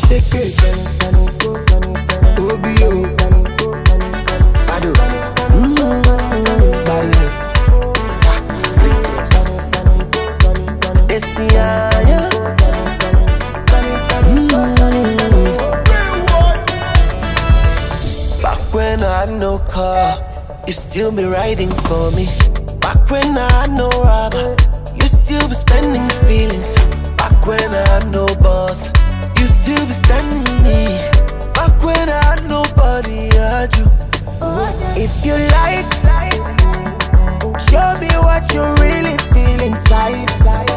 Shake it. OBO. Bado. Balance. Back when I had no car, you still be riding for me. Back when I had no rubber, you still be spending feelings. Back when I had no boss, you still be standing me. Back when I had nobody, I had you. If you like, show me what you really feel inside.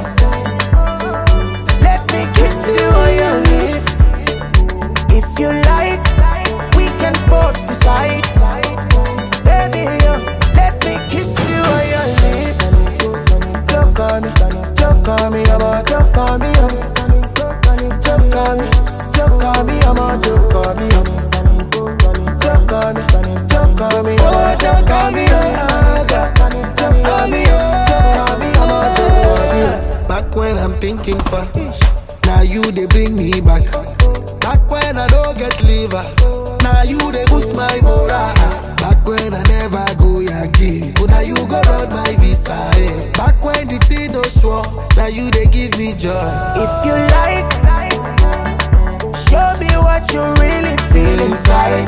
Let me kiss you on your lips. If you like, we can both decide. Baby, let me kiss you on your lips. Choke on me, I'm a choke on me, choke on me, choke on me, I'm a choke on me, choke on me, choke on me, oh choke on me, choke on me, I'm a choke on me. Back when I'm thinking for, now you they bring me back. Back when I don't get liver, now you they boost my morale. Back when I never go Yankee, but now you go round my visa. Eh. Back when the thing no sure, now you they give me joy. If you like, show me what you really feel inside.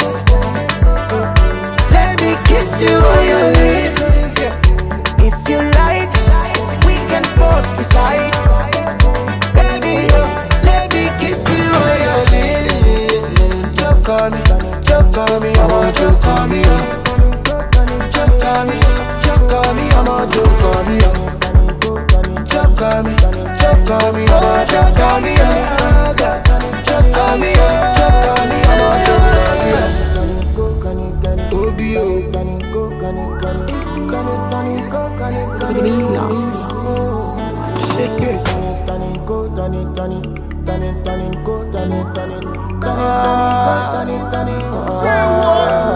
Let me kiss you on your lips. If you like, we can both decide. Baby, let me kiss you on your lips. Choke on me, I want you to call me up. Choke on me, I want you to call me up. Choke on me, I want you to call me up. Choke on me, I want you to call me up. OBO. Shake it. Go,